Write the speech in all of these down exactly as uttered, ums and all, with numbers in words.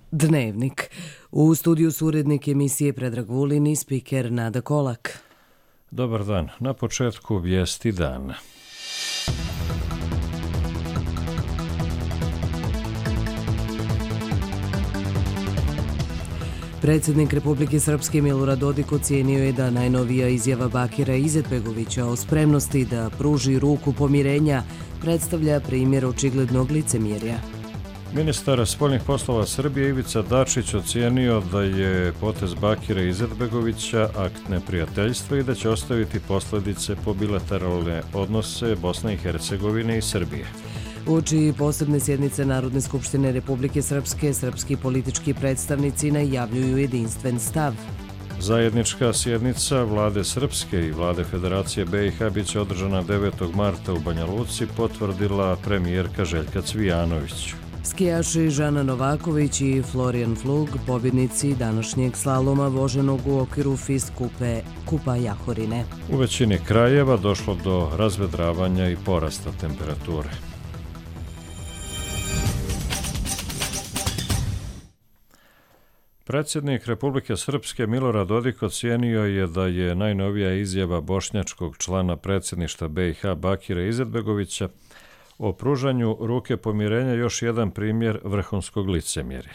Dnevnik. U studiju su urednik emisije Predrag Vulin i spiker Nada Kolak. Dobar dan. Na početku vijesti dana. Predsjednik Republike Srpske Milorad Dodik ocijenio je da najnovija izjava Bakira Izetbegovića o spremnosti da pruži ruku pomirenja predstavlja primjer očiglednog licemjerja. Ministar spoljnih poslova Srbije Ivica Dačić ocijenio da je potez Bakira Izetbegovića akt neprijateljstva i da će ostaviti posljedice po bilateralne odnose Bosne i Hercegovine i Srbije. Uoči posebne sjednice Narodne skupštine Republike Srpske, srpski politički predstavnici najavljuju jedinstven stav. Zajednička sjednica Vlade Srpske i Vlade Federacije B i H biće održana devetog marta u Banja Luci, potvrdila premijerka Željka Cvijanović. Skijaši Žana Novaković i Florian Flug, pobjednici današnjeg slaloma voženog u okviru FIS Kupe Kupa Jahorine. U većini krajeva došlo do razvedravanja i porasta temperature. Predsjednik Republike Srpske Milorad Dodik ocijenio je da je najnovija izjava bošnjačkog člana predsjedništva B i H Bakira Izetbegovića o pružanju ruke pomirenja još jedan primjer vrhunskog licemjerja.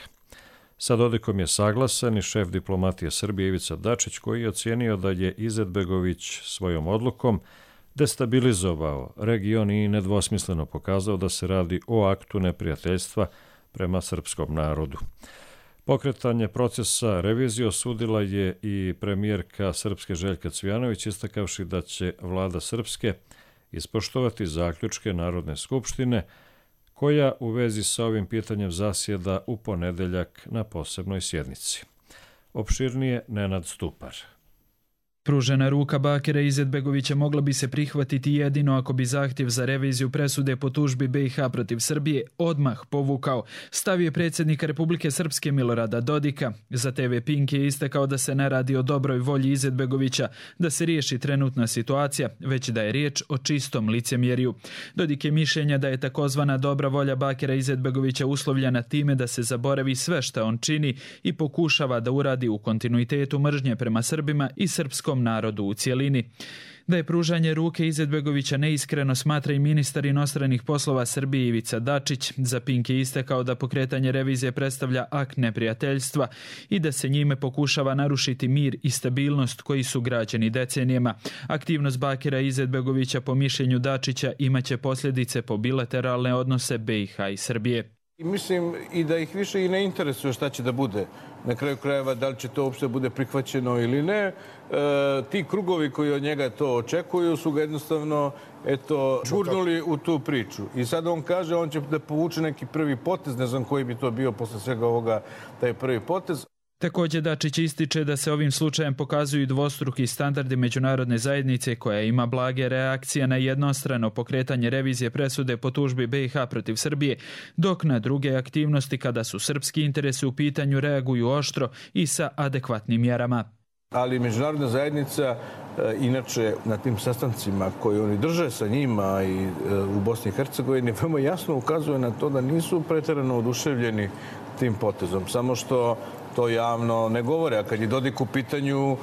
Sa Dodikom je saglasan i šef diplomatije Srbije Ivica Dačić, koji je ocijenio da je Izetbegović svojom odlukom destabilizovao region i nedvosmisleno pokazao da se radi o aktu neprijateljstva prema srpskom narodu. Pokretanje procesa revizije osudila je i premijerka Srpske Željka Cvijanović, istakavši da će vlada Srpske ispoštovati zaključke Narodne skupštine, koja u vezi sa ovim pitanjem zasjeda u ponedeljak na posebnoj sjednici. Opširnije Nenad Stupar. Pružena ruka Bakira Izetbegovića mogla bi se prihvatiti jedino ako bi zahtjev za reviziju presude po tužbi B i H protiv Srbije odmah povukao, stavio predsjednika Republike Srpske Milorada Dodika. Za T V Pink je istakao da se ne radi o dobroj volji Izetbegovića da se riješi trenutna situacija, već da je riječ o čistom licemjerju. Dodik je mišljenja da je takozvana dobra volja Bakira Izetbegovića uslovljena time da se zaboravi sve što on čini i pokušava da uradi u kontinuitetu mržnje prema Srbima i srpskom narodu u cijelini. Da je pružanje ruke Izetbegovića neiskreno, smatra i ministar inostranih poslova Srbije Ivica Dačić. Za Pink je istakao da pokretanje revizije predstavlja akt neprijateljstva i da se njime pokušava narušiti mir i stabilnost koji su građeni decenijama. Aktivnost Bakira Izetbegovića po mišljenju Dačića imaće posljedice po bilateralne odnose B i H i Srbije. Mislim i da ih više i ne interesuje šta će da bude. Na kraju krajeva, da li će to uopšte bude prihvaćeno ili ne. E, ti krugovi koji od njega to očekuju su ga jednostavno eto, gurnuli u tu priču. I sad on kaže, on će da povuče neki prvi potez, ne znam koji bi to bio posle svega ovoga, taj prvi potez. Također Dačić ističe da se ovim slučajem pokazuju dvostruki standardi međunarodne zajednice koja ima blage reakcije na jednostrano pokretanje revizije presude po tužbi B i H protiv Srbije, dok na druge aktivnosti kada su srpski interesi u pitanju reaguju oštro i sa adekvatnim mjerama. Ali međunarodna zajednica, inače na tim sastancima koje oni drže sa njima i u Bosni i Hercegovini, veoma jasno ukazuje na to da nisu pretjerano oduševljeni tim potezom. Samo što to javno ne govore, a kad je Dodik u pitanju,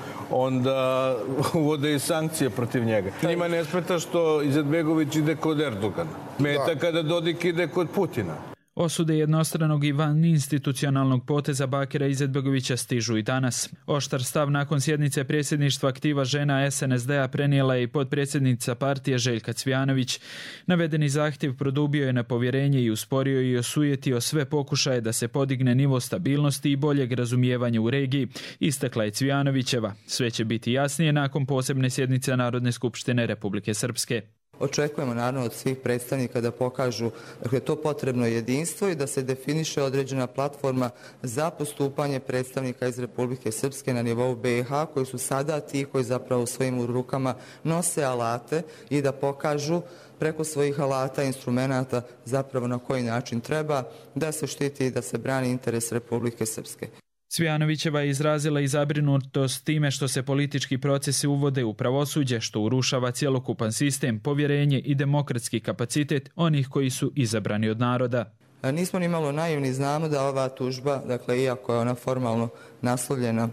onda uvode i sankcije protiv njega. Njima ne smeta što Izetbegović ide kod Erdogana. Smeta kada Dodik ide kod Putina. Osude jednostranog i vaninstitucionalnog poteza Bakira Izetbegovića stižu i danas. Oštar stav nakon sjednice predsjedništva aktiva žena S N S D-a prenijela je i potpredsjednica partije Željka Cvijanović. Navedeni zahtjev produbio je nepovjerenje i usporio i osujetio sve pokušaje da se podigne nivo stabilnosti i boljeg razumijevanja u regiji, istakla je Cvijanovićeva. Sve će biti jasnije nakon posebne sjednice Narodne skupštine Republike Srpske. Očekujemo naravno od svih predstavnika da pokažu da je to potrebno jedinstvo i da se definiše određena platforma za postupanje predstavnika iz Republike Srpske na nivou B i H, koji su sada ti koji zapravo svojim rukama nose alate i da pokažu preko svojih alata i instrumenata zapravo na koji način treba da se štiti i da se brani interes Republike Srpske. Cvijanovićeva je izrazila i zabrinutost time što se politički procesi uvode u pravosuđe, što urušava cjelokupan sistem, povjerenje i demokratski kapacitet onih koji su izabrani od naroda. Nismo ni malo naivni, znamo da ova tužba, dakle, iako je ona formalno naslovljena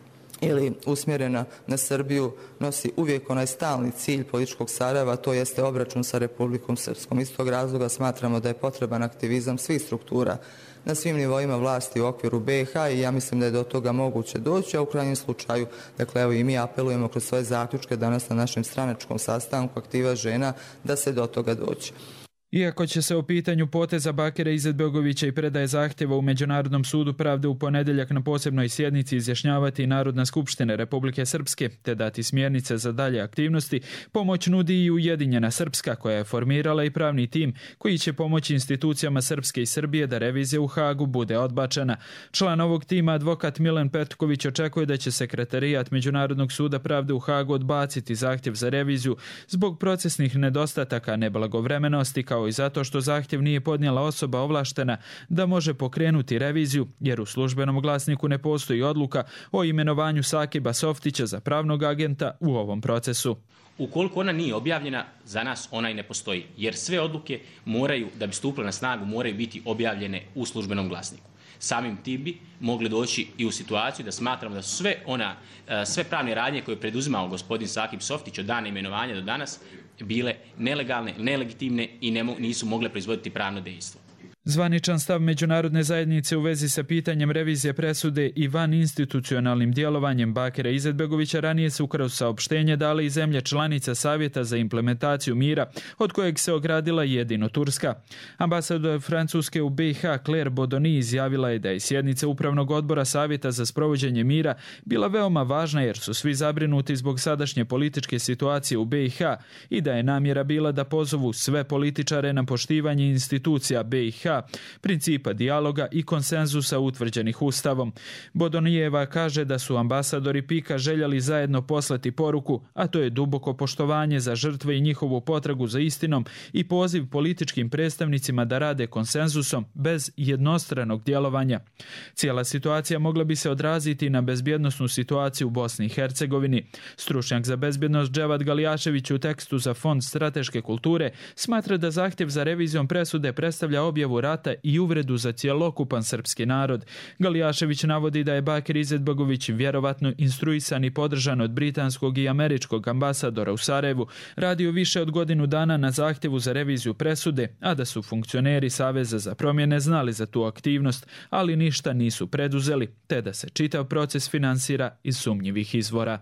ili usmjerena na Srbiju, nosi uvijek onaj stalni cilj političkog Sarajeva, to jeste obračun sa Republikom Srpskom. Iz tog razloga smatramo da je potreban aktivizam svih struktura na svim nivoima vlasti u okviru B i H i ja mislim da je do toga moguće doći, a u krajnjem slučaju, dakle, evo i mi apelujemo kroz svoje zaključke danas na našem stranačkom sastanku Aktiva žena da se do toga doći. Iako će se o pitanju poteza Bakira Izetbegovića i predaje zahtjeva u Međunarodnom sudu pravde u ponedjeljak na posebnoj sjednici izjašnjavati Narodna skupština Republike Srpske te dati smjernice za dalje aktivnosti, pomoć nudi i Ujedinjena Srpska koja je formirala i pravni tim koji će pomoći institucijama Srpske i Srbije da revizija u Hagu bude odbačena. Član ovog tima, advokat Milan Petković, očekuje da će sekretarijat Međunarodnog suda pravde u Hagu odbaciti zahtjev za reviziju zbog procesnih nedostataka, neblagovremenosti, kao i zato što zahtjev nije podnijela osoba ovlaštena da može pokrenuti reviziju, jer u službenom glasniku ne postoji odluka o imenovanju Sakiba Softića za pravnog agenta u ovom procesu. Ukoliko ona nije objavljena, za nas ona i ne postoji, jer sve odluke moraju, da bi stupile na snagu, moraju biti objavljene u službenom glasniku. Samim tim bi mogli doći i u situaciju da smatramo da su sve, ona, sve pravne radnje koje je preduzimao gospodin Sakib Softić od dana imenovanja do danas bile nelegalne, nelegitimne i ne, nisu mogle proizvoditi pravno dejstvo. Zvaničan stav međunarodne zajednice u vezi sa pitanjem revizije presude i van institucionalnim djelovanjem Bakira Izetbegovića ranije su kroz saopštenje dale i zemlje članica Savjeta za implementaciju mira, od kojeg se ogradila jedino Turska. Ambasador Francuske u B i H Claire Bodoni izjavila je da je sjednica Upravnog odbora Savjeta za sprovođenje mira bila veoma važna jer su svi zabrinuti zbog sadašnje političke situacije u B i H i da je namjera bila da pozovu sve političare na poštivanje institucija B i H, principa dijaloga i konsenzusa utvrđenih Ustavom. Bodonijeva kaže da su ambasadori Pika željeli zajedno poslati poruku, a to je duboko poštovanje za žrtve i njihovu potragu za istinom i poziv političkim predstavnicima da rade konsenzusom bez jednostranog djelovanja. Cijela situacija mogla bi se odraziti na bezbjednosnu situaciju u Bosni i Hercegovini. Stručnjak za bezbjednost Dževad Galijašević u tekstu za Fond strateške kulture smatra da zahtjev za revizijom presude predstavlja objavu rata i uvredu za cjelokupan srpski narod. Galijašević navodi da je Bakir Izetbegović vjerovatno instruisan i podržan od britanskog i američkog ambasadora u Sarajevu radio više od godinu dana na zahtjevu za reviziju presude, a da su funkcioneri Saveza za promjene znali za tu aktivnost, ali ništa nisu preduzeli, te da se čitav proces finansira iz sumnjivih izvora.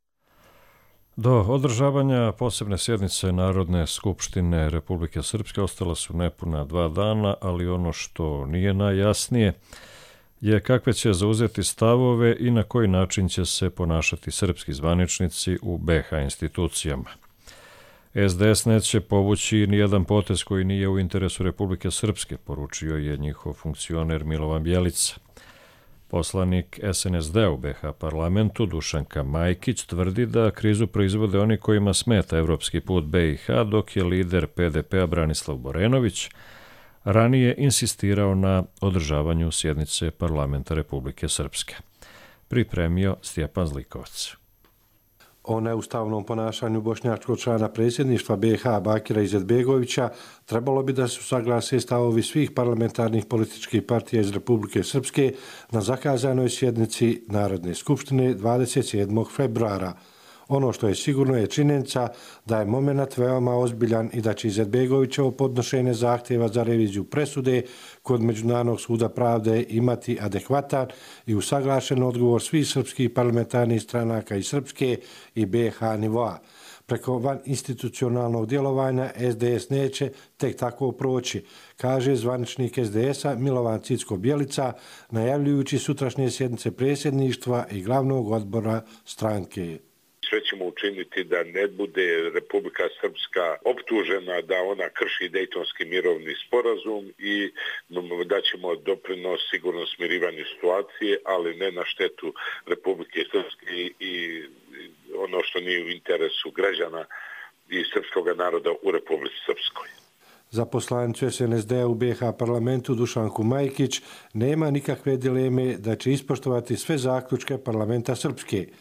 Do održavanja posebne sjednice Narodne skupštine Republike Srpske ostala su nepuna dva dana, ali ono što nije najjasnije je kakve će zauzeti stavove i na koji način će se ponašati srpski zvaničnici u B i H institucijama. S D S neće povući nijedan potez koji nije u interesu Republike Srpske, poručio je njihov funkcioner Milovan Bjelica. Poslanik S N S D u B i H parlamentu Dušanka Majkić tvrdi da krizu proizvode oni kojima smeta evropski put B i H, dok je lider P D P-a Branislav Borenović ranije insistirao na održavanju sjednice parlamenta Republike Srpske. Pripremio Stjepan Zlikovac. O neustavnom ponašanju bošnjačkog člana predsjedništva B i H Bakira Izetbegovića trebalo bi da su saglase stavovi svih parlamentarnih političkih partija iz Republike Srpske na zakazanoj sjednici Narodne skupštine dvadeset sedmog februara. Ono što je sigurno je činjenica da je moment veoma ozbiljan i da će Izetbegovićevo podnošenje zahtjeva za reviziju presude kod Međunarodnog suda pravde imati adekvatan i usaglašen odgovor svih srpskih parlamentarnih stranaka i srpske i B i H nivoa. Preko van institucionalnog djelovanja S D S neće tek tako proći, kaže zvaničnik S D S-a Milovan Cicko-Bjelica, najavljujući sutrašnje sjednice predsjedništva i glavnog odbora stranke. Sve ćemo učiniti da ne bude Republika Srpska optužena da ona krši Dejtonski mirovni sporazum i da ćemo doprinos sigurno smirivanju situacije, ali ne na štetu Republike Srpske i ono što nije u interesu građana i srpskog naroda u Republici Srpskoj. Za poslanicu S N S D-a u B i H parlamentu Dušanku Majkić nema nikakve dileme da će ispoštovati sve zaključke parlamenta Srpske.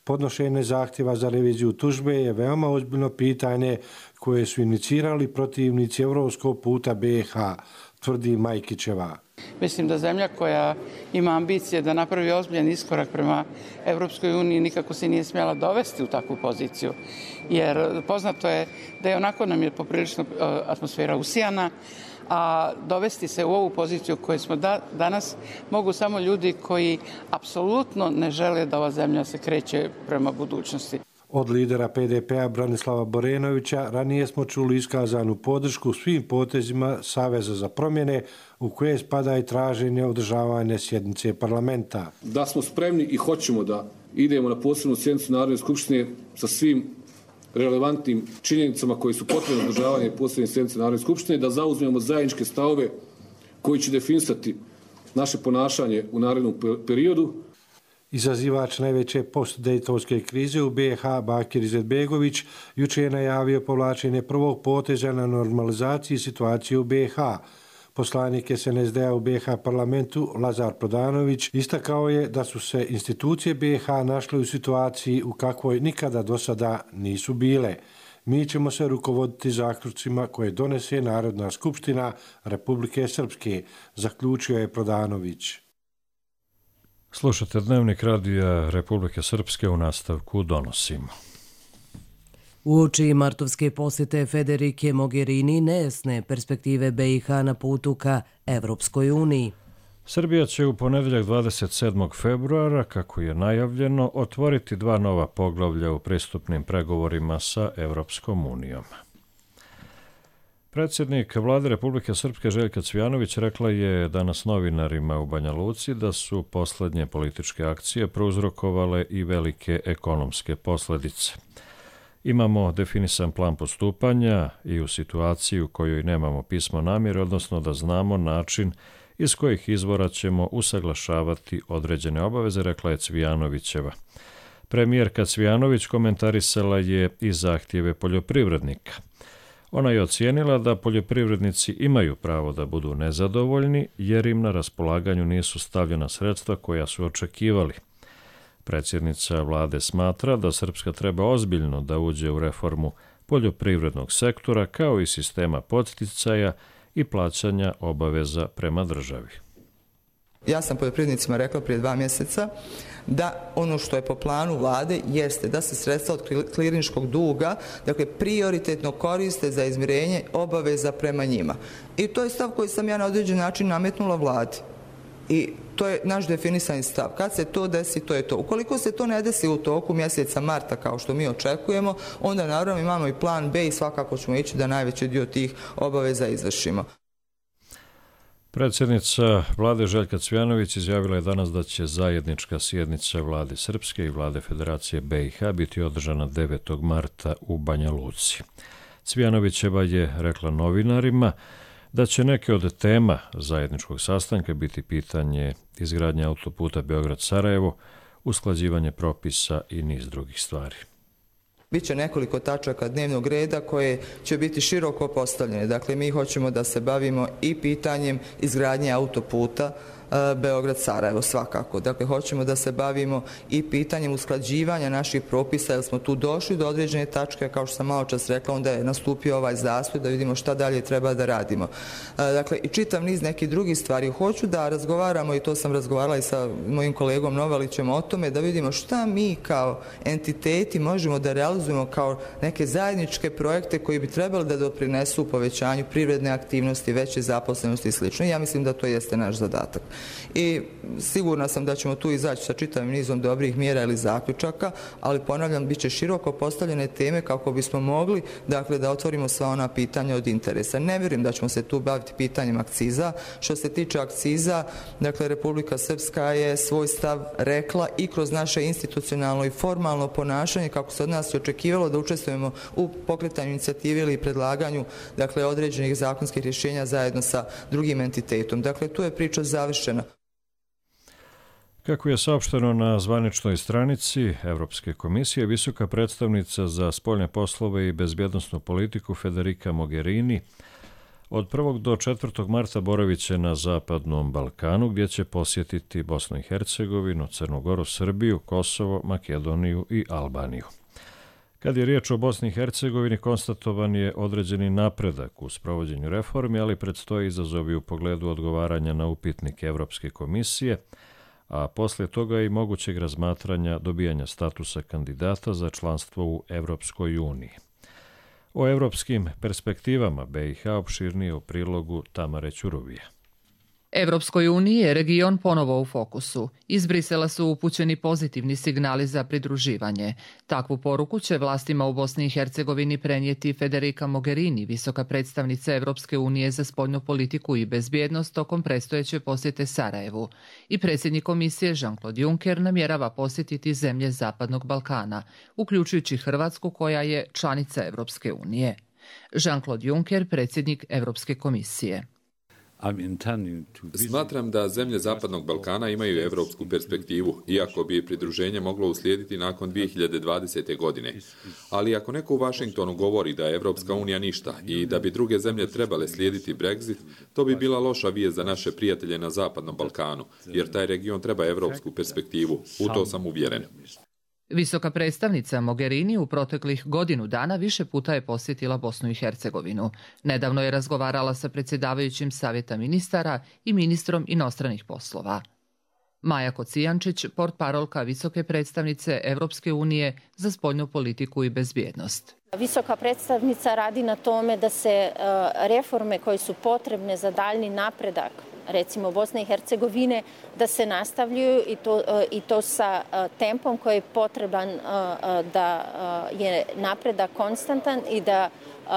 Podnošenje zahtjeva za reviziju tužbe je veoma ozbiljno pitanje koje su inicirali protivnici evropskog puta B i H, tvrdi Majkićeva. Mislim da zemlja koja ima ambicije da napravi ozbiljan iskorak prema Evropskoj uniji nikako se nije smjela dovesti u takvu poziciju. Jer poznato je da je onako nam je poprilično atmosfera usijana, a dovesti se u ovu poziciju u kojoj smo da, danas mogu samo ljudi koji apsolutno ne žele da ova zemlja se kreće prema budućnosti. Od lidera P D P-a Branislava Borenovića ranije smo čuli iskazanu podršku svim potezima Saveza za promjene u koje spada i traženje održavanja sjednice parlamenta. Da smo spremni i hoćemo da idemo na posebnu sjednicu Narodne skupštine sa svim relevantnim činjenicama koji su potrebne za održavanje posebne sjednice Narodne skupštine, da zauzmemo zajedničke stavove koji će definisati naše ponašanje u narednom periodu. Izazivač najveće postdejtonske krize u B i H Bakir Izetbegović juče je najavio povlačenje prvog poteza na normalizaciji situacije u B i H. Poslanik S N S D-a u B i H parlamentu Lazar Prodanović istakao je da su se institucije B i H našle u situaciji u kakvoj nikada do sada nisu bile. Mi ćemo se rukovoditi zaključcima koje donese Narodna skupština Republike Srpske, zaključio je Prodanović. Slušate Dnevnik radija Republike Srpske, u nastavku donosimo. Uoči martovske posjete Federike Mogherini nejasne perspektive B i H na putu ka Evropskoj uniji. Srbija će u ponedjeljak dvadeset sedmog februara, kako je najavljeno, otvoriti dva nova poglavlja u pristupnim pregovorima sa Evropskom unijom. Predsjednik Vlade Republike Srpske Željka Cvijanović rekla je danas novinarima u Banja Luci da su posljednje političke akcije prouzrokovale i velike ekonomske posljedice. Imamo definisan plan postupanja i u situaciji u kojoj nemamo pismo namjere, odnosno da znamo način iz kojih izvora ćemo usaglašavati određene obaveze, rekla je Cvijanovićeva. Premijerka Cvijanović komentarisala je i zahtjeve poljoprivrednika. Ona je ocijenila da poljoprivrednici imaju pravo da budu nezadovoljni jer im na raspolaganju nisu stavljena sredstva koja su očekivali. Predsjednica vlade smatra da Srpska treba ozbiljno da uđe u reformu poljoprivrednog sektora kao i sistema podsticaja i plaćanja obaveza prema državi. Ja sam poljoprivrednicima rekla prije dva mjeseca da ono što je po planu vlade jeste da se sredstva od klirinškog duga, dakle, prioritetno koriste za izmirenje obaveza prema njima. I to je stav koji sam ja na određen način nametnula vladi. I to je naš definisani stav. Kad se to desi, to je to. Ukoliko se to ne desi u toku mjeseca marta kao što mi očekujemo, onda naravno imamo i plan B i svakako ćemo ići da najveći dio tih obaveza izvršimo. Predsjednica vlade Željka Cvijanović izjavila je danas da će zajednička sjednica vlade Srpske i vlade Federacije B i H biti održana devetog marta u Banja Luci. Cvijanovićeva je rekla novinarima da će neke od tema zajedničkog sastanka biti pitanje izgradnje autoputa Beograd-Sarajevo, usklađivanje propisa i niz drugih stvari. Biće nekoliko tačaka dnevnog reda koje će biti široko postavljene. Dakle, mi hoćemo da se bavimo i pitanjem izgradnje autoputa Beograd-Sarajevo svakako. Dakle, hoćemo da se bavimo i pitanjem usklađivanja naših propisa, jer smo tu došli do određene tačke, kao što sam malo čas rekla, onda je nastupio ovaj zastoj da vidimo šta dalje treba da radimo. Dakle, i čitav niz nekih drugih stvari. Hoću da razgovaramo, i to sam razgovarala i sa mojim kolegom Novalićem o tome, da vidimo šta mi kao entiteti možemo da realizujemo kao neke zajedničke projekte koji bi trebali da doprinesu povećanju privredne aktivnosti, veće zaposlenosti i sl. Ja mislim da to jeste naš zadatak. I sigurna sam da ćemo tu izaći sa čitavim nizom dobrih mjera ili zaključaka, ali ponavljam, bit će široko postavljene teme kako bismo mogli, dakle, da otvorimo sva ona pitanja od interesa. Ne vjerujem da ćemo se tu baviti pitanjem akciza. Što se tiče akciza, dakle, Republika Srpska je svoj stav rekla i kroz naše institucionalno i formalno ponašanje, kako se od nas je očekivalo da učestvujemo u pokretanju inicijative ili predlaganju, dakle, određenih zakonskih rješenja zajedno sa drugim entitetom. Dakle, tu je priča završena. Kako je saopšteno na zvaničnoj stranici Evropske komisije, visoka predstavnica za spoljne poslove i bezbjednosnu politiku Federica Mogherini Od prvog do četvrtog marta boravit će na Zapadnom Balkanu, gdje će posjetiti Bosnu i Hercegovinu, Crnu Goru, Srbiju, Kosovo, Makedoniju i Albaniju. Kad je riječ o Bosni i Hercegovini, konstatovan je određeni napredak u sprovođenju reformi, ali predstoje izazovi u pogledu odgovaranja na upitnik Evropske komisije, a poslije toga i mogućeg razmatranja dobijanja statusa kandidata za članstvo u Evropskoj uniji. O evropskim perspektivama B i H opširnije u prilogu Tamare Ćuruvije. Evropskoj uniji je region ponovo u fokusu. Iz Brisela su upućeni pozitivni signali za pridruživanje. Takvu poruku će vlastima u Bosni i Hercegovini prenijeti Federica Mogherini, visoka predstavnica Evropske unije za spoljnu politiku i bezbjednost tokom predstojeće posjete Sarajevu. I predsjednik komisije Jean-Claude Juncker namjerava posjetiti zemlje Zapadnog Balkana, uključujući Hrvatsku koja je članica Evropske unije. Jean-Claude Juncker, predsjednik Evropske komisije. Smatram da zemlje Zapadnog Balkana imaju evropsku perspektivu, iako bi pridruženje moglo uslijediti nakon dvije hiljade dvadesete. godine. Ali ako neko u Vašingtonu govori da je Evropska unija ništa i da bi druge zemlje trebale slijediti Brexit, to bi bila loša vijest za naše prijatelje na Zapadnom Balkanu, jer taj region treba evropsku perspektivu. U to sam uvjeren. Visoka predstavnica Mogherini u proteklih godinu dana više puta je posjetila Bosnu i Hercegovinu. Nedavno je razgovarala sa predsjedavajućim Savjeta ministara i ministrom inostranih poslova. Maja Kocijančić, portparolka visoke predstavnice Evropske unije za spoljnu politiku i bezbjednost. Visoka predstavnica radi na tome da se reforme koje su potrebne za daljni napredak, recimo Bosne i Hercegovine, da se nastavljaju i to, i to sa tempom koji je potreban da je napredak konstantan i da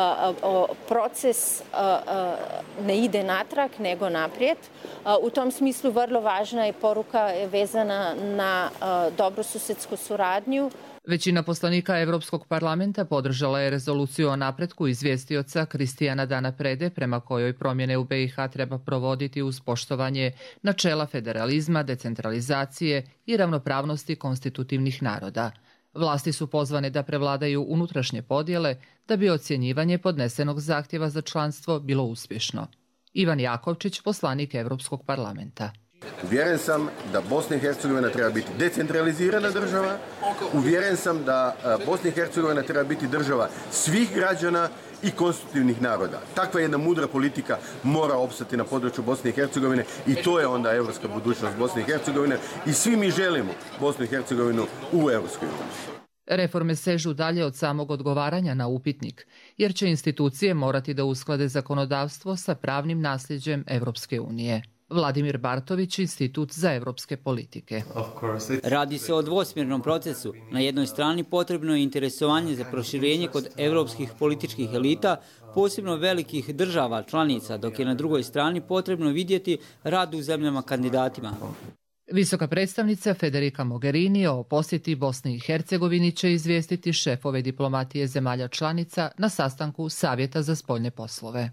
proces ne ide natrag nego naprijed. U tom smislu vrlo važna je poruka vezana na dobrosusedsku suradnju. Većina poslanika Evropskog parlamenta podržala je rezoluciju o napretku izvjestioca Kristijana Dana Prede, prema kojoj promjene u B i H treba provoditi uz poštovanje načela federalizma, decentralizacije i ravnopravnosti konstitutivnih naroda. Vlasti su pozvane da prevladaju unutrašnje podjele da bi ocjenjivanje podnesenog zahtjeva za članstvo bilo uspješno. Ivan Jakovčić, poslanik Evropskog parlamenta. Uvjeren sam da Bosna i Hercegovina treba biti decentralizirana država. Uvjeren sam da Bosna i Hercegovina treba biti država svih građana i konstitutivnih naroda. Takva jedna mudra politika mora opstati na području Bosne i Hercegovine i to je onda evropska budućnost Bosne i Hercegovine i svi mi želimo Bosnu i Hercegovinu u Evropskoj uniji. Reforme sežu dalje od samog odgovaranja na upitnik, jer će institucije morati da usklade zakonodavstvo sa pravnim nasljeđem Evropske unije. Vladimir Bartović, Institut za evropske politike. Radi se o dvosmjernom procesu. Na jednoj strani potrebno je interesovanje za proširenje kod evropskih političkih elita, posebno velikih država članica, dok je na drugoj strani potrebno vidjeti rad u zemljama kandidatima. Visoka predstavnica Federica Mogherini o posjeti Bosni i Hercegovini će izvijestiti šefove diplomatije zemalja članica na sastanku Savjeta za spoljne poslove.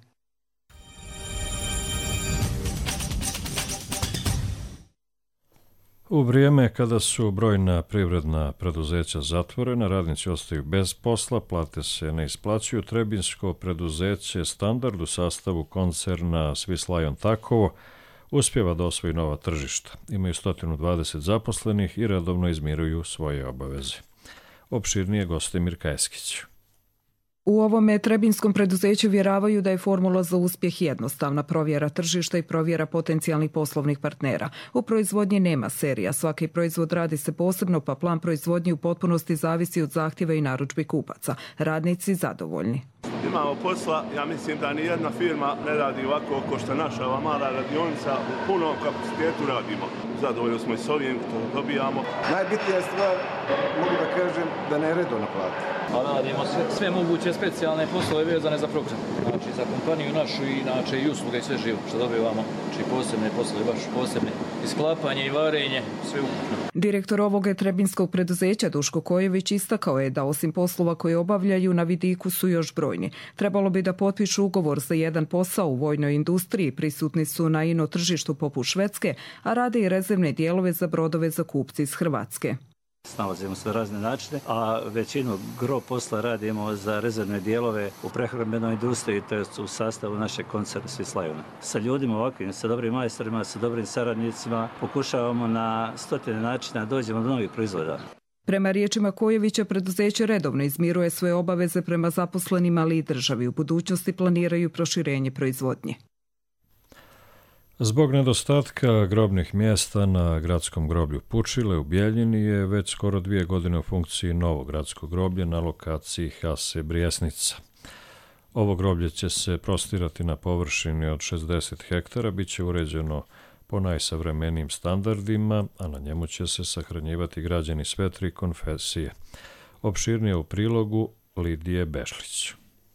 U vrijeme kada su brojna privredna preduzeća zatvorena, radnici ostaju bez posla, plate se ne isplaćuju, trebinjsko preduzeće Standard u sastavu koncerna Swiss Lion Takovo uspjeva da osvoji nova tržišta. Imaju sto dvadeset zaposlenih i redovno izmiruju svoje obaveze. Opširnije Gostemir Kajeskić. U ovome trebinskom preduzeću vjeravaju da je formula za uspjeh jednostavna, provjera tržišta i provjera potencijalnih poslovnih partnera. U proizvodnji nema serija, svaki proizvod radi se posebno, pa plan proizvodnje u potpunosti zavisi od zahtjeva i narudžbi kupaca. Radnici zadovoljni. Imamo posla, ja mislim da nijedna firma ne radi ovako kao što naša ova mala radionica u punom kapacitetu radimo. Zadovoljni smo i s ovim što dobijamo. Najbitnija stvar, mogu da kažem, da ne redovno plati. Pa radimo sve, sve moguće specijalne poslove vezane za program. Znači za kompaniju našu i inače i usluge i sve živo što dobivamo. Znači posebne poslove, baš posebne. I sklapanje i varenje, sve ukupno. Direktor ovog trebinskog preduzeća Duško Kojević istakao je da osim poslova koje obavljaju na vidiku su još brojni. Trebalo bi da potpišu ugovor za jedan posao u vojnoj industriji, prisutni su na ino tržištu poput Švedske, a rade i rezervne dijelove za brodove za kupci iz Hrvatske. Snalazimo se razne načine, a većinu gro posla radimo za rezervne dijelove u prehrambenoj industriji, to je u sastavu naše koncerna Svislavina. Sa ljudima ovakvim, sa dobrim majstorima, sa dobrim saradnicima pokušavamo na stotine načina dođemo do novih proizvoda. Prema riječima Kojevića, preduzeće redovno izmiruje svoje obaveze prema zaposlenima, ali i državi. U budućnosti planiraju proširenje proizvodnje. Zbog nedostatka grobnih mjesta na gradskom groblju Pučile u Bjeljini je već skoro dvije godine u funkciji novo gradsko groblje na lokaciji Hase Brijesnica. Ovo groblje će se prostirati na površini od šezdeset hektara, bit će uređeno po najsavremenijim standardima, a na njemu će se sahranjivati građani sve tri konfesije. Opširnije u prilogu Lidije Bešlić.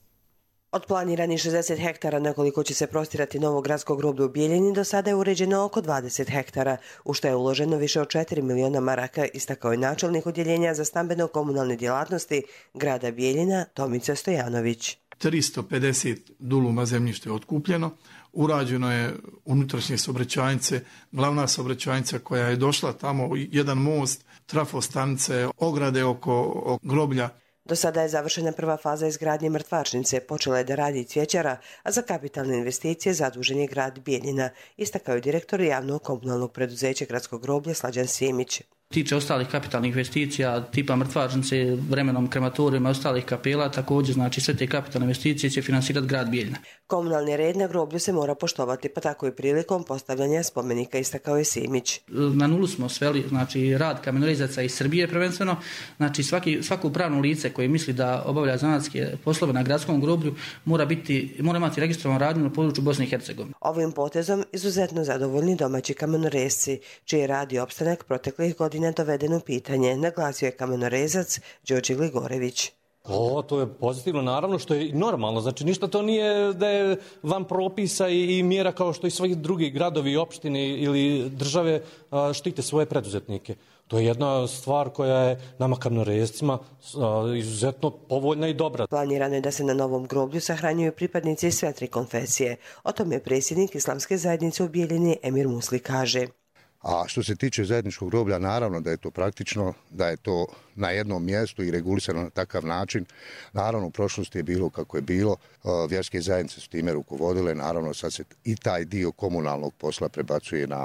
Od planiranih šezdeset hektara na koliko će se prostirati novo gradsko groblje u Bijeljini, do sada je uređeno oko dvadeset hektara, u što je uloženo više od četiri miliona maraka, istakao je načelnik odjeljenja za stambeno-komunalne djelatnosti grada Bijeljina Tomica Stojanović. tristo pedeset duluma zemljište je otkupljeno, urađeno je unutrašnje saobraćajnice, glavna saobraćajnica koja je došla tamo, jedan most, trafostanice, ograde oko, oko groblja. Do sada je završena prva faza izgradnje mrtvačnice, počela je da radi i cvjećara, a za kapitalne investicije zadužen je grad Bijeljina, istakao je direktor javnog komunalnog preduzeća gradskog groblja Slađan Simić. Tiče ostalih kapitalnih investicija, tipa mrtvačnice, vremenom krematorima i ostalih kapela, također znači sve te kapitalne investicije će finansirati grad Bijeljina. Komunalni red na groblju se mora poštovati, pa tako i prilikom postavljanja spomenika, istakao je Simić. Na nulu smo sveli znači rad kamenorezaca iz Srbije prvenstveno, znači svaki, svako pravno lice koje misli da obavlja zanatske poslove na gradskom groblju mora biti mora imati registrovanu radnju na području Bosne i Hercegovine. Ovim potezom izuzetno zadovoljni domaći kamenorezci, čiji je rad i opstanak proteklih godina dovedeno pitanje, naglasio je kamenorezac Đorđe Gligorević. O, to je pozitivno, naravno, što je normalno. Znači, ništa to nije da je van propisa i, i mjera kao što i svih drugih gradovi, opštine ili države a, štite svoje preduzetnike. To je jedna stvar koja je nama kamenorezcima izuzetno povoljna i dobra. Planirano je da se na novom groblju sahranjuju pripadnici sve tri konfesije. O tome je predsjednik Islamske zajednice u Bijeljini Emir Musli kaže. A što se tiče zajedničkog groblja, naravno da je to praktično, da je to na jednom mjestu i regulisano na takav način. Naravno, u prošlosti je bilo kako je bilo, vjerske zajednice su time rukovodile, naravno sad se i taj dio komunalnog posla prebacuje na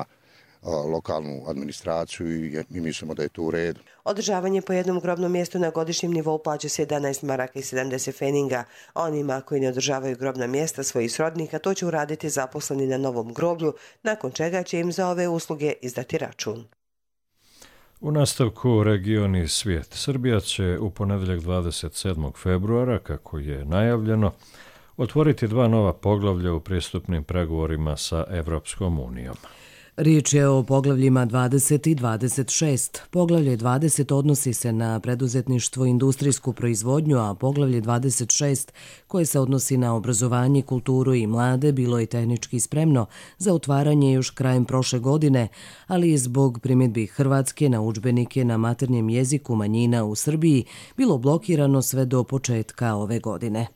lokalnu administraciju i mi mislimo da je to u redu. Održavanje po jednom grobnom mjestu na godišnjem nivou plaća se jedanaest maraka i sedamdeset feninga. Onima koji ne održavaju grobna mjesta svojih srodnika, to će uraditi zaposleni na novom groblju, nakon čega će im za ove usluge izdati račun. U nastavku region i svijet. Srbija će u ponedjeljak dvadeset sedmog februara, kako je najavljeno, otvoriti dva nova poglavlja u pristupnim pregovorima sa Evropskom unijom. Riječ je o poglavljima dvadeset i dvadeset šest. Poglavlje dvadeset odnosi se na preduzetništvo i industrijsku proizvodnju, a poglavlje dvadeset šest, koje se odnosi na obrazovanje, kulturu i mlade, bilo je tehnički spremno za otvaranje još krajem prošle godine, ali je zbog primjedbi Hrvatske na udžbenike na maternjem jeziku manjina u Srbiji bilo blokirano sve do početka ove godine.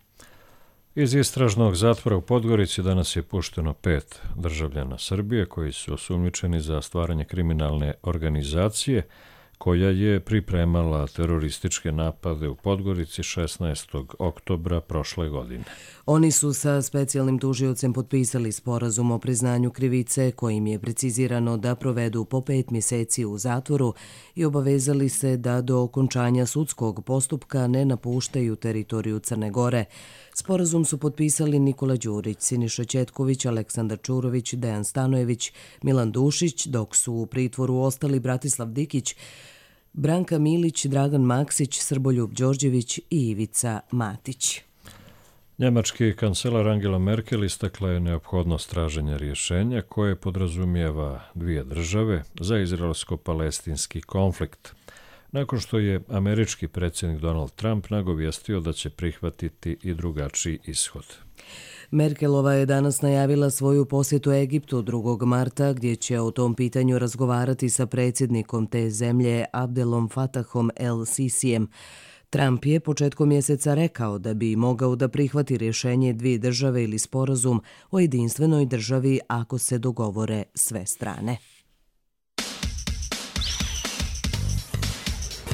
Iz istražnog zatvora u Podgorici danas je pušteno pet državljana Srbije koji su osumnjičeni za stvaranje kriminalne organizacije koja je pripremala terorističke napade u Podgorici šesnaestog oktobra prošle godine. Oni su sa specijalnim tužiocem potpisali sporazum o priznanju krivice kojim je precizirano da provedu po pet mjeseci u zatvoru i obavezali se da do okončanja sudskog postupka ne napuštaju teritoriju Crne Gore. Sporazum su potpisali Nikola Đurić, Siniša Ćetković, Aleksandar Čurović, Dejan Stanojević, Milan Dušić, dok su u pritvoru ostali Bratislav Dikić, Branka Milić, Dragan Maksić, Srboljub Đorđević i Ivica Matić. Njemački kancelar Angela Merkel istakla je neophodnost traženja rješenja koje podrazumijeva dvije države za izraelsko-palestinski konflikt, nakon što je američki predsjednik Donald Trump nagovijestio da će prihvatiti i drugačiji ishod. Merkelova je danas najavila svoju posjetu Egiptu drugog marta, gdje će o tom pitanju razgovarati sa predsjednikom te zemlje Abdelom Fatahom el-Sisijem. Trump je početkom mjeseca rekao da bi mogao da prihvati rješenje dvije države ili sporazum o jedinstvenoj državi ako se dogovore sve strane.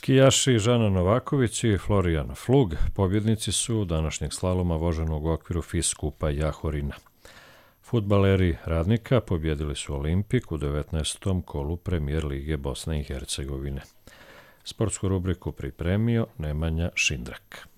Skijaši Žana Novaković i Florian Flug pobjednici su današnjeg slaloma voženog u okviru FIS skupa Jahorina. Fudbaleri Radnika pobjedili su Olimpik u devetnaestom kolu Premijer lige Bosne i Hercegovine. Sportsku rubriku pripremio Nemanja Šindrak.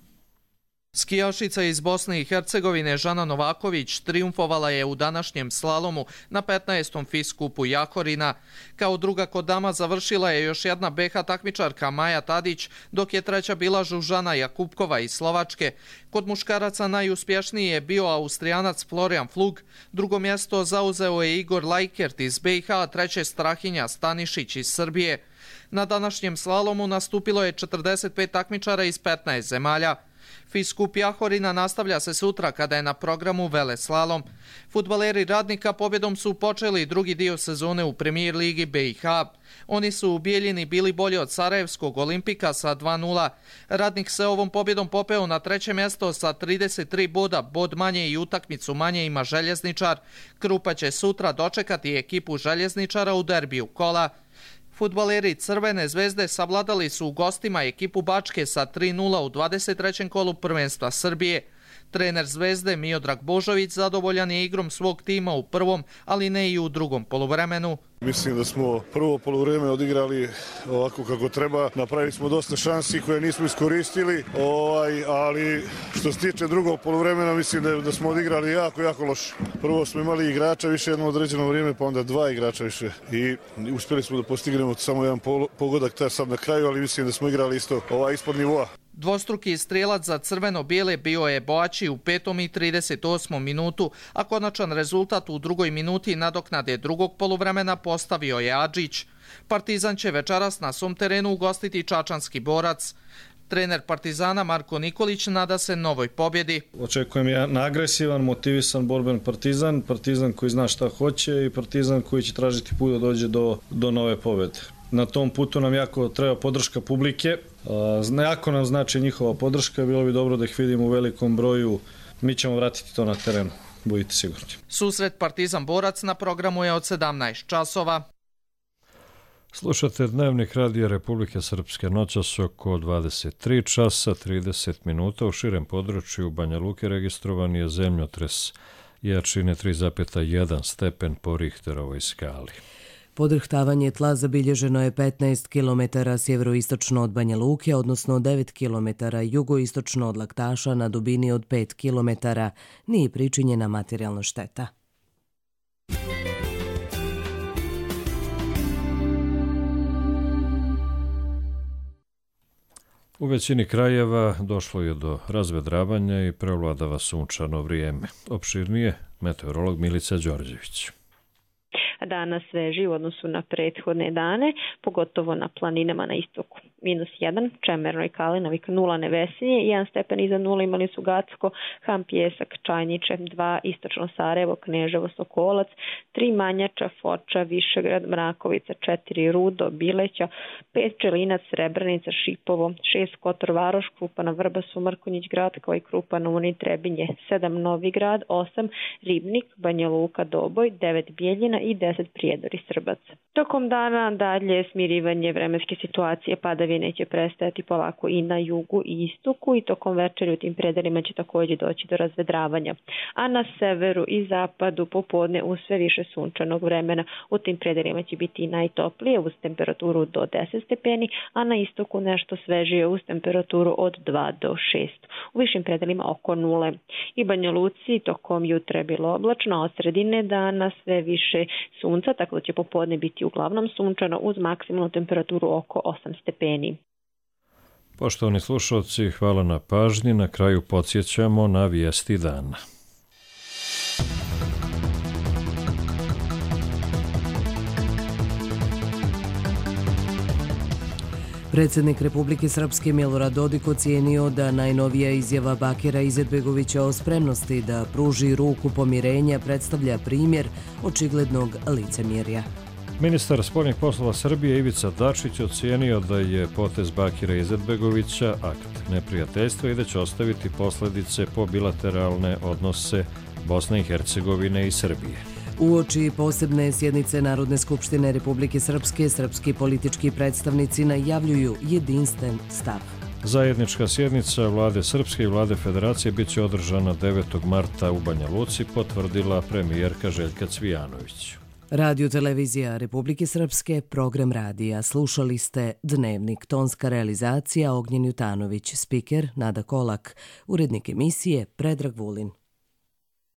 Skijašica iz Bosne i Hercegovine Žana Novaković trijumfovala je u današnjem slalomu na petnaestom FIS skupu Jahorina. Kao druga kod dama završila je još jedna be ha takmičarka Maja Tadić, dok je treća bila Žužana Jakupkova iz Slovačke. Kod muškaraca najuspješniji je bio Austrijanac Florian Flug, drugo mjesto zauzeo je Igor Lajkert iz be ha, a treće Strahinja Stanišić iz Srbije. Na današnjem slalomu nastupilo je četrdeset pet takmičara iz petnaest zemalja. FIS skup Jahorina nastavlja se sutra kada je na programu veleslalom. Fudbaleri Radnika pobjedom su počeli drugi dio sezone u Premijer ligi be ha. Oni su u Bijeljini bili bolji od Sarajevskog Olimpika sa dva nula. Radnik se ovom pobjedom popeo na treće mjesto sa trideset tri boda, bod manje i utakmicu manje ima Željezničar. Krupa će sutra dočekati ekipu Željezničara u derbiju kola. Fudbaleri Crvene zvezde savladali su u gostima ekipu Bačke sa tri nula u dvadeset trećem kolu prvenstva Srbije. Trener Zvezde Miodrag Božović zadovoljan je igrom svog tima u prvom, ali ne i u drugom poluvremenu. Mislim da smo prvo poluvreme odigrali ovako kako treba. Napravili smo dosta šansi koje nismo iskoristili, ovaj, ali što se tiče drugog poluvremena mislim da, da smo odigrali jako, jako loše. Prvo smo imali igrača više jedno određeno vrijeme, pa onda dva igrača više. I uspjeli smo da postignemo samo jedan pogodak taj sad na kraju, ali mislim da smo igrali isto ovaj, ispod nivoa. Dvostruki strijelac za crveno-bijele bio je Boači u petom i trideset osmom minutu, a konačan rezultat u drugoj minuti nadoknade drugog poluvremena postavio je Adžić. Partizan će večeras na svom terenu ugostiti čačanski Borac. Trener Partizana Marko Nikolić nada se novoj pobjedi. Očekujem jedan agresivan, motivisan, borben Partizan, Partizan koji zna šta hoće i Partizan koji će tražiti put da dođe do, do nove pobjede. Na tom putu nam jako treba podrška publike, jako nam znači njihova podrška, bilo bi dobro da ih vidimo u velikom broju, mi ćemo vratiti to na terenu, budite sigurni. Susret Partizan Borac na programu je od sedamnaest časova. Slušate Dnevnik Radija Republike Srpske, noćas oko dvadeset tri časa trideset minuta. U širem području Banja Luke registrovan je zemljotres jačine tri zarez jedan stepen po Richterovoj skali. Podrhtavanje tla zabilježeno je petnaest kilometara sjeveroistočno od Banja Luke, odnosno devet kilometara jugoistočno od Laktaša na dubini od pet kilometara. Nije pričinjena materijalna šteta. U većini krajeva došlo je do razvedravanja i prevladava sunčano vrijeme. Opširnije meteorolog Milica Đorđević. Danas sveži u odnosu na prethodne dane, pogotovo na planinama na istoku. Minus jedan, Čemerno i Kalinavik, nula Nevesinje, jedan stepen iza nula imali su Gacko, Ham, Pjesak, Čajniče, dva, Istočno Sarajevo, Kneževo, Sokolac, tri Manjača, Foča, Višegrad, Mrakovica, četiri Rudo, Bileća, pet Čelinac, Srebrenica, Šipovo, šest Kotor Varoš, Krupana, Vrbasu, Mrkonjić grad, kao i Krupana, Uni, Trebinje, sedam Novi grad, osam Ribnik, Banja Luka, Doboj, devet Bijeljina i deset Prijedor i Srbac. Tokom dana dalje smirivanje vremenske situacije, padavine će prestajati polako i na jugu i istoku i tokom večeri u tim predelima će također doći do razvedravanja. A na severu i zapadu popodne uz sve više sunčanog vremena u tim predelima će biti najtoplije uz temperaturu do deset stepeni, a na istoku nešto svežije uz temperaturu od dva do šest. U višim predelima oko nule. I Banja Luci tokom jutra je bilo oblačno, od sredine dana sve više sunca, tako da će popodne biti uglavnom sunčano uz maksimalnu temperaturu oko osam stepeni. Poštovani slušalci, hvala na pažnji. Na kraju podsjećamo na vijesti dana. Predsjednik Republike Srpske Milorad Dodik ocijenio da najnovija izjava Bakira Izetbegovića o spremnosti da pruži ruku pomirenja predstavlja primjer očiglednog licemjerja. Ministar spoljnih poslova Srbije Ivica Dačić ocijenio da je potez Bakira Izetbegovića akt neprijateljstva i da će ostaviti posljedice po bilateralne odnose Bosne i Hercegovine i Srbije. Uoči posebne sjednice Narodne skupštine Republike Srpske, srpski politički predstavnici najavljuju jedinstven stav. Zajednička sjednica vlade Srpske i vlade Federacije bit će održana devetog marta u Banja Luci, potvrdila premijerka Željka Cvijanović. Radio televizija Republike Srpske, program radija. Slušali ste Dnevnik, tonska realizacija Ognjen Jutanović, spiker Nada Kolak, urednik emisije Predrag Vulin.